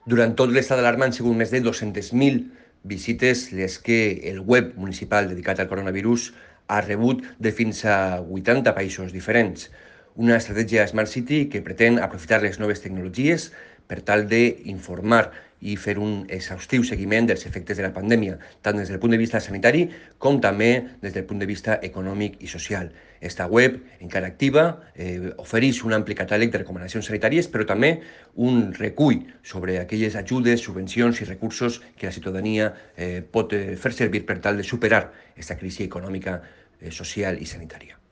Durant tot l'estat d'alarma han sigut més de 200.000 visites les que el web municipal dedicat al coronavirus ha rebut de fins a 80 països diferents. Una estratègia Smart City que pretén aprofitar les noves tecnologies per tal d'informar i fer un exhaustiu seguiment dels efectes de la pandèmia, tant des del punt de vista sanitari com també des del punt de vista econòmic i social. Esta web, encara activa, ofereix un ampli catàleg de recomanacions sanitàries, però també un recull sobre aquelles ajudes, subvencions i recursos que la ciutadania pot fer servir per tal de superar aquesta crisi econòmica, social i sanitària.